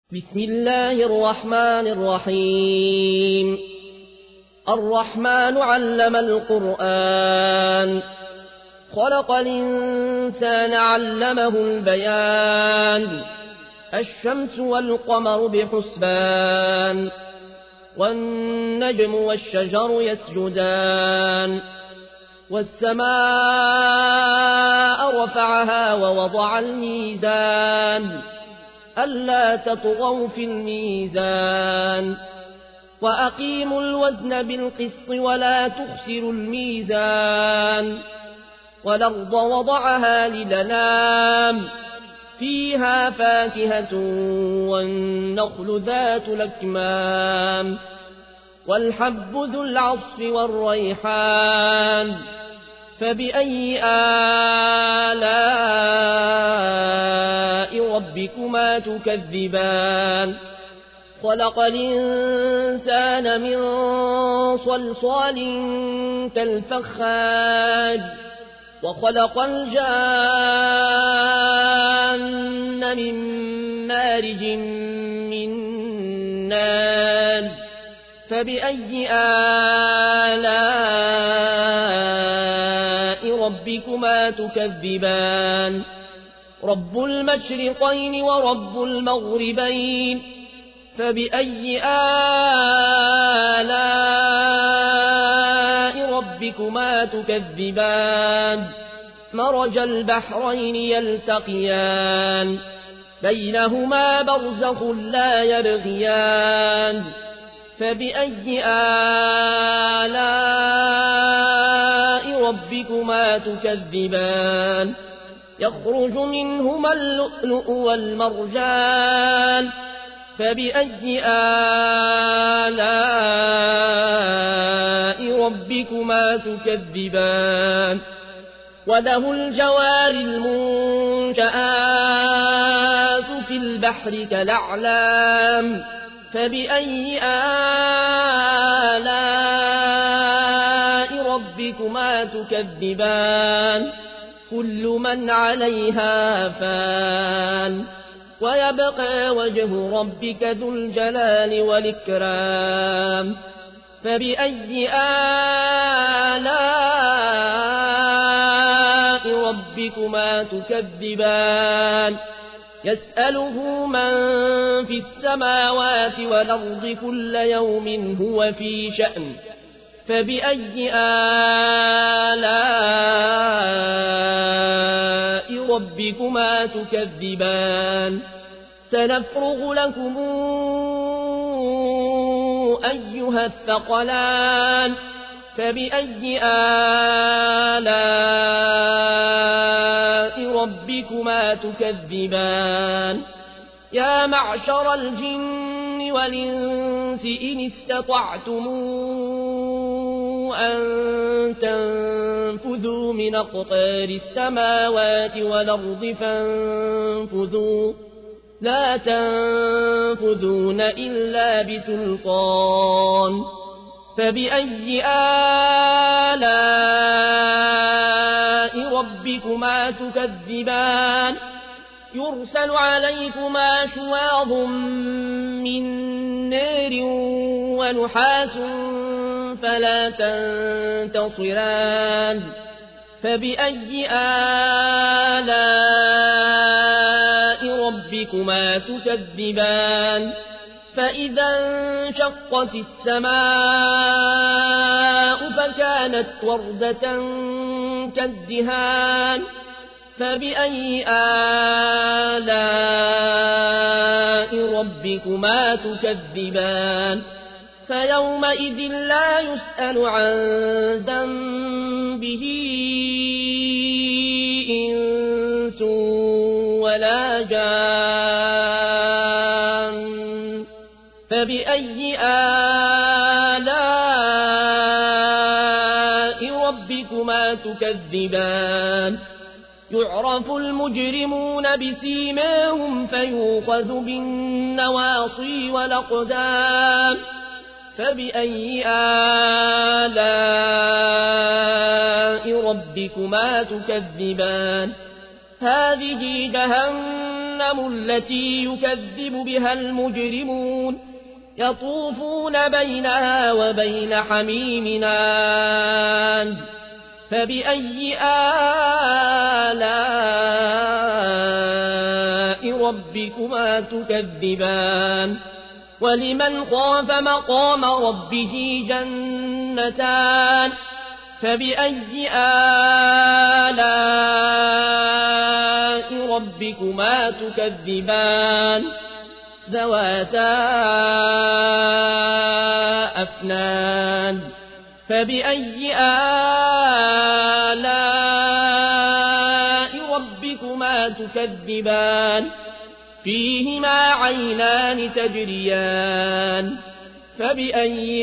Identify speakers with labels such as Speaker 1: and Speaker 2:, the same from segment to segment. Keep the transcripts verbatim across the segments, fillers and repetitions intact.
Speaker 1: بسم الله الرحمن الرحيم الرحمن علم القرآن خلق الإنسان علمه البيان الشمس والقمر بحسبان والنجم والشجر يسجدان والسماء رفعها ووضع الميزان ألا تطغوا في الميزان وأقيموا الوزن بالقسط ولا تخسروا الميزان والأرض وضعها للأنام فيها فاكهة والنخل ذات الأكمام والحب ذو العصف والريحان فبأي آلاء ربكما تكذبان خلق الإنسان من صلصال كالفخار وخلق الجان من مارج من نار فبأي آلاء ربكما تكذبان رب المشرقين ورب المغربين فبأي آلاء ربكما تكذبان مرج البحرين يلتقيان بينهما برزخ لا يبغيان فبأي آلاء ربكما تكذبان يخرج منهما اللؤلؤ والمرجان فبأي آلاء ربكما تكذبان وله الجوار المنشآت في البحر كالأعلام فبأي آلاء ربكما تكذبان كل من عليها فان ويبقى وجه ربك ذو الجلال والإكرام فبأي آلاء ربكما تكذبان يسأله من في السماوات والأرض كل يوم هو في شأن فبأي آلاء ربكما تكذبان سنفرغ لكم أيها الثقلان فبأي آلاء ربكما تكذبان يا معشر الجن والإنس إن استطعتم أن تنفذوا من أقطار السماوات والأرض فانفذوا لا تنفذون إلا بسلطان فبأي آلاء ربكما تكذبان يرسل عليكما شواظ من نار ونحاس فلا تنتصران فبأي آلاء ربكما تكذبان فإذا انشقت السماء فكانت وردة كالدهان فبأي آلاء ربكما تكذبان فيومئذ لا يسأل عن ذنبه إنس ولا جان فبأي آلاء ربكما تكذبان يعرف المجرمون بسيماهم فيوخذ بالنواصي والأقدام فبأي آلاء ربكما تكذبان هذه جهنم جهنم التي يكذب بها المجرمون يطوفون بينها وبين حميم آن فبأي آلاء ربكما تكذبان ولمن خاف مقام ربه جنتان فبأي آلاء ربكما تكذبان ذواتا أفنان فبأي آلاء ربكما تكذبان فيهما عينان تجريان فبأي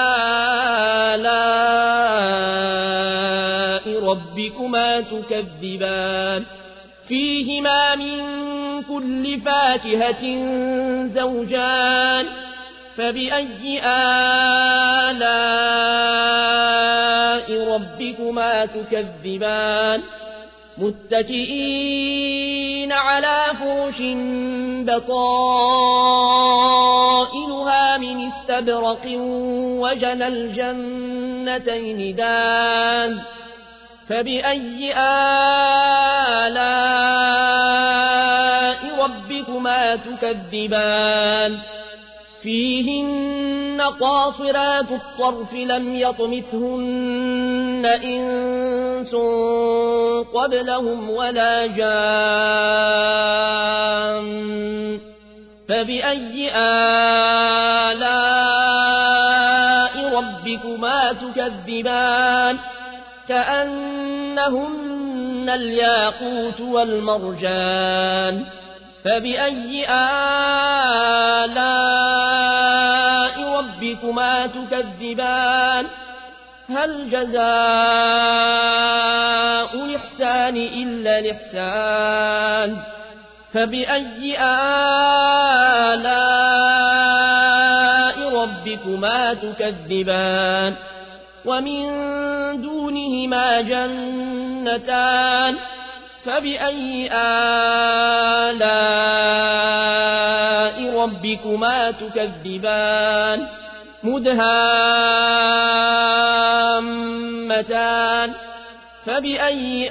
Speaker 1: آلاء ربكما تكذبان فيهما من كل فاكهة زوجان فبأي آلاء ربكما تكذبان متكئين على فرش بطائنها من استبرق وجنى الجنتين دان فبأي آلاء ربكما تكذبان فيهن قاصرات الطرف لم يطمثهن إنس قبلهم ولا جان فبأي آلاء ربكما تكذبان كأنهن الياقوت والمرجان فبأي آلاء ربكما تكذبان هل جزاء الإحسان إلا الإحسان فبأي آلاء ربكما تكذبان ومن دونهما جنتان فبأي آلاء ربكما تكذبان مدهامتان فبأي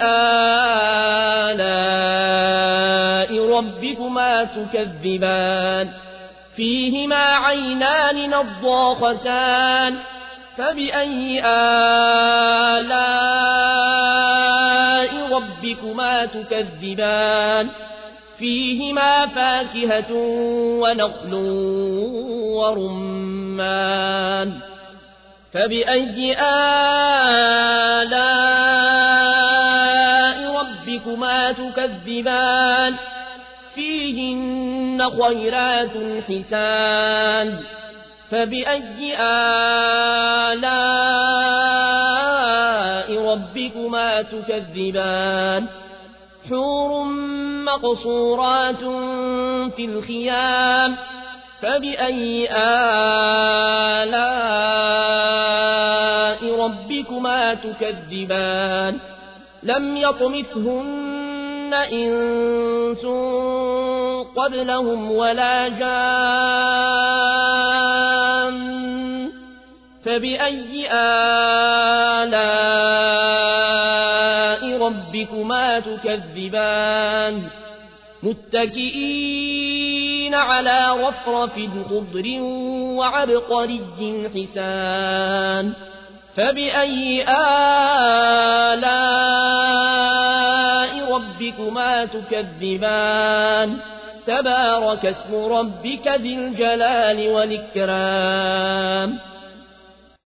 Speaker 1: آلاء ربكما تكذبان فيهما عينان نضاختان فبأي آلاء ربكما تكذبان فيهما فاكهة ونخل ورمان فبأي آلاء ربكما تكذبان فيهن خيرات حسان فبأي آلاء ربكما تكذبان حور مقصورات في الخيام فبأي آلاء ربكما تكذبان لم يطمثهن إنس قبلهم ولا جان فبأي آلاء ربكما تكذبان متكئين على رفرف خضر وعبقري حسان فبأي آلاء ربكما تكذبان تبارك اسم ربك ذي الجلال والإكرام